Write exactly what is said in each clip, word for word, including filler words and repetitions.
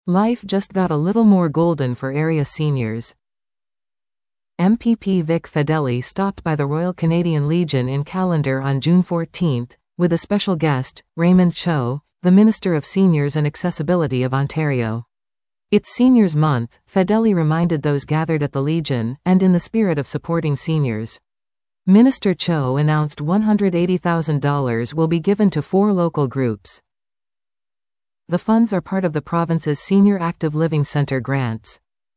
Life just got a little more golden for area seniors. M P P Vic Fedeli stopped by the Royal Canadian Legion in Callander on June fourteenth, with a special guest, Raymond Cho, the Minister of Seniors and Accessibility of Ontario. It's Seniors Month, Fedeli reminded those gathered at the Legion, and in the spirit of supporting seniors. Minister Cho announced one hundred eighty thousand dollars will be given to four local groups. The funds are part of the province's Senior Active Living Centre grants.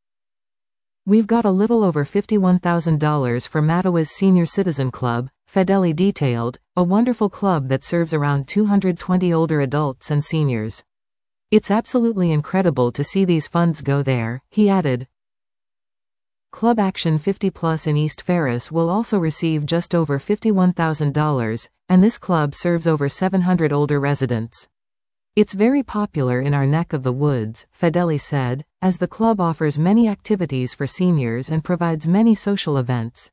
We've got a little over fifty-one thousand dollars for Mattawa's Senior Citizen Club, Fedeli detailed, a wonderful club that serves around two hundred twenty older adults and seniors. It's absolutely incredible to see these funds go there, he added. Club Action fifty plus in East Ferris will also receive just over fifty-one thousand dollars, and this club serves over seven hundred older residents. It's very popular in our neck of the woods, Fedeli said, as the club offers many activities for seniors and provides many social events.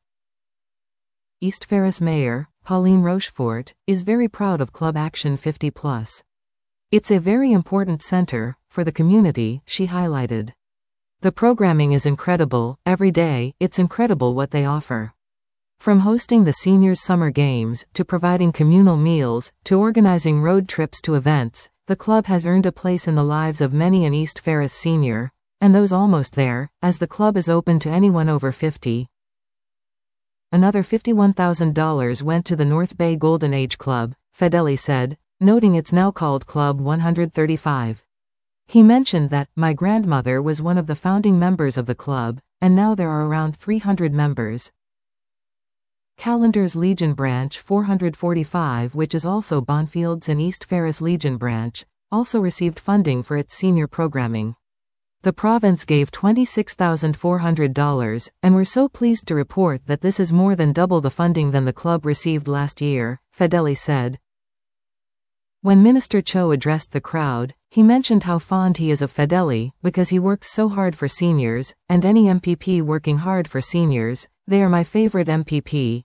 East Ferris Mayor, Pauline Rochefort, is very proud of Club Action fifty plus. It's a very important center for the community, she highlighted. The programming is incredible, every day, it's incredible what they offer. From hosting the seniors' summer games, to providing communal meals, to organizing road trips to events, the club has earned a place in the lives of many an East Ferris senior, and those almost there, as the club is open to anyone over fifty. Another fifty-one thousand dollars went to the North Bay Golden Age Club, Fedeli said, noting it's now called Club one hundred thirty-five. He mentioned that, my grandmother was one of the founding members of the club, and now there are around three hundred members. Callander's Legion Branch four hundred forty-five, which is also Bonfield's and East Ferris Legion Branch, also received funding for its senior programming. The province gave twenty-six thousand four hundred dollars, and we're so pleased to report that this is more than double the funding than the club received last year, Fedeli said. When Minister Cho addressed the crowd, he mentioned how fond he is of Fedeli, because he works so hard for seniors, and any M P P working hard for seniors, they are my favorite M P P.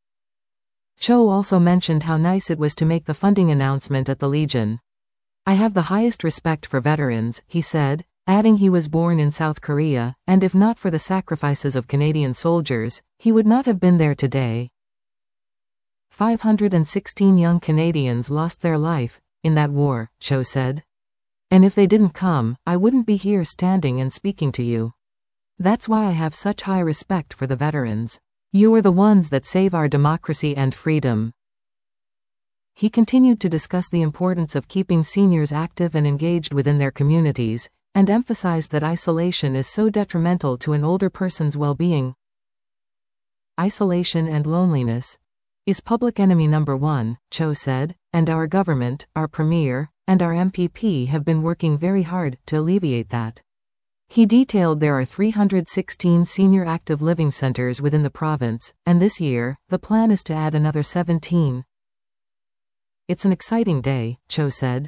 Cho also mentioned how nice it was to make the funding announcement at the Legion. I have the highest respect for veterans, he said, adding he was born in South Korea, and if not for the sacrifices of Canadian soldiers, he would not have been there today. five hundred sixteen young Canadians lost their life in that war, Cho said. And if they didn't come, I wouldn't be here standing and speaking to you. That's why I have such high respect for the veterans. You are the ones that save our democracy and freedom. He continued to discuss the importance of keeping seniors active and engaged within their communities, and emphasized that isolation is so detrimental to an older person's well-being. Isolation and loneliness is public enemy number one, Cho said, and our government, our Premier, and our M P P have been working very hard to alleviate that. He detailed there are three hundred sixteen senior active living centers within the province, and this year, the plan is to add another seventeen. It's an exciting day, Cho said.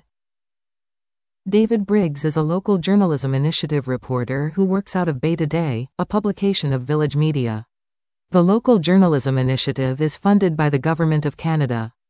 David Briggs is a local journalism initiative reporter who works out of Bay Today, a publication of Village Media. The local journalism initiative is funded by the Government of Canada.